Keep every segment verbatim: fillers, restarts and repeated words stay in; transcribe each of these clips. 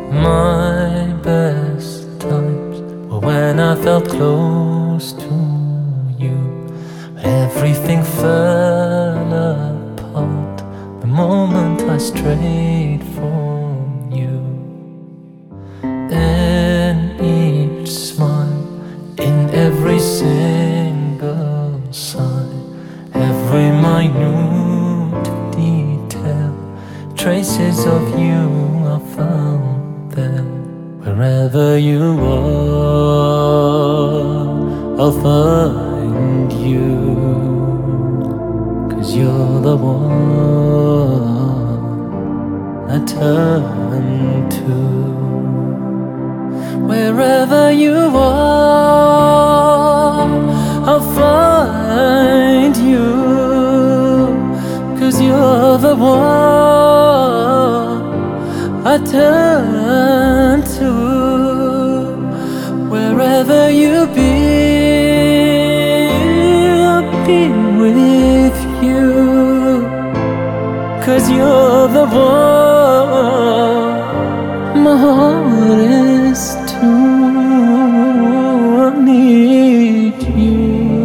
My best times were when I felt close to you. Everything fell apart the moment I strayed from you. In each smile, in every single sigh, every minute detail, traces of you are found there. Wherever you are, I'll find you, 'cause you're the one I turn to. Wherever you are, I'll find you, 'cause you're the one I turn to. Wherever you be, I'll be with you, 'cause you're the one my heart is to. I need you.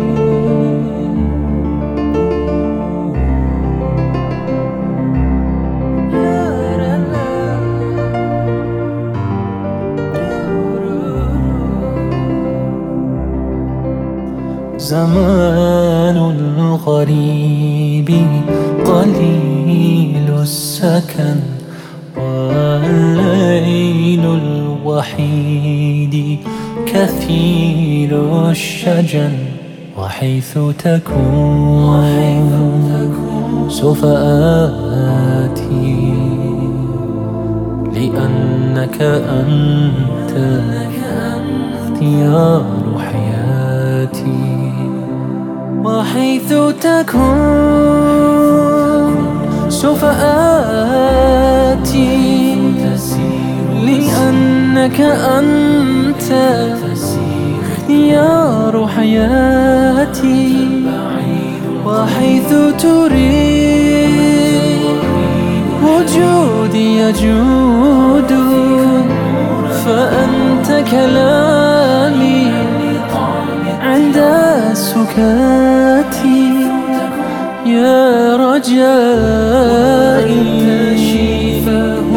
زمان الغريب قليل السكن، والليل الوحيد كثير الشجن. وحيث تكون سوف آتي، لأنك أنت اختيار حياتي. وحيث تكون سوف آتي، لأنك أنت اختيار حياتي. وحيث تريد وجودي يجود، فأنت كلامي عند سكاتي. يا رجائي